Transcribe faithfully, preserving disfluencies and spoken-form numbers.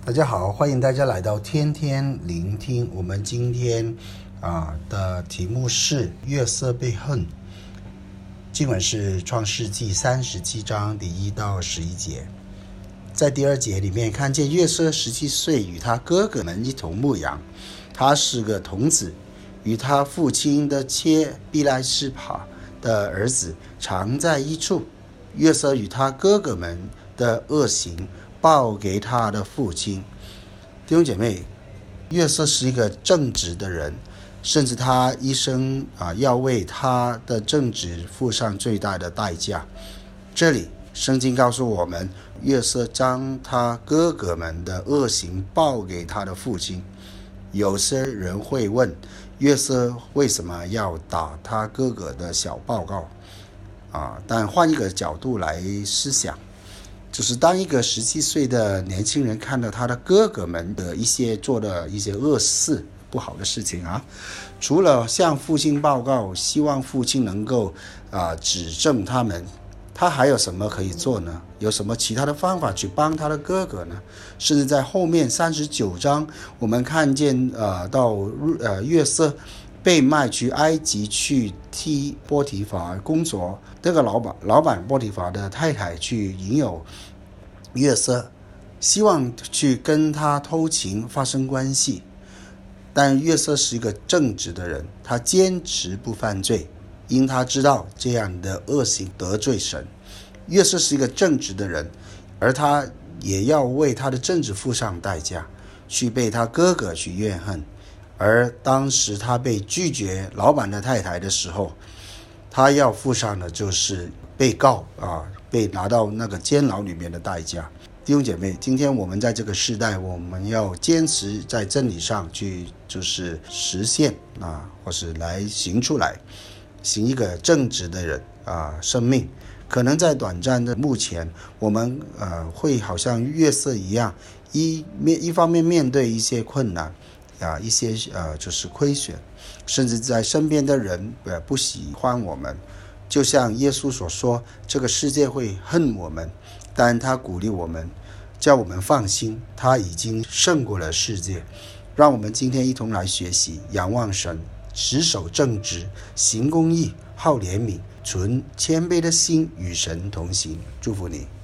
大家好，欢迎大家来到天天聆听。我们今天啊的题目是约瑟被恨，经文是创世纪三十七章第一到十一节。在第二节里面看见约瑟十七岁，与他哥哥们一同牧羊，他是个童子，与他父亲的妾毕来斯帕的儿子常在一处。约瑟与他哥哥们的恶行报给他的父亲。弟兄姐妹，约瑟是一个正直的人，甚至他一生啊要为他的正直付上最大的代价。这里圣经告诉我们，约瑟将他哥哥们的恶行报给他的父亲。有些人会问，约瑟为什么要打他哥哥的小报告啊？但换一个角度来思想，就是当一个十七岁的年轻人看到他的哥哥们的一些做的一些恶事、不好的事情啊，除了向父亲报告，希望父亲能够啊指正他们，他还有什么可以做呢？有什么其他的方法去帮他的哥哥呢？甚至在后面三十九章，我们看见呃到呃约瑟被卖去埃及去替波提乏工作，这个老板老板波提乏的太太去引诱约瑟，希望去跟他偷情发生关系。但约瑟是一个正直的人，他坚持不犯罪，因他知道这样的恶行得罪神。约瑟是一个正直的人，而他也要为他的正直付上代价，去被他哥哥去怨恨。而当时他被拒绝老板的太太的时候，他要付上的就是被告啊，被拿到那个监牢里面的代价。弟兄姐妹，今天我们在这个时代，我们要坚持在真理上去，就是实现啊，或是来行出来，行一个正直的人啊生命。可能在短暂的目前，我们呃会好像约瑟一样，一面一方面面对一些困难啊，一些呃就是亏损，甚至在身边的人呃不喜欢我们，就像耶稣所说，这个世界会恨我们，但他鼓励我们，叫我们放心，他已经胜过了世界。让我们今天一同来学习，仰望神，持守正直，行公义，好怜悯，存谦卑的心，与神同行。祝福你。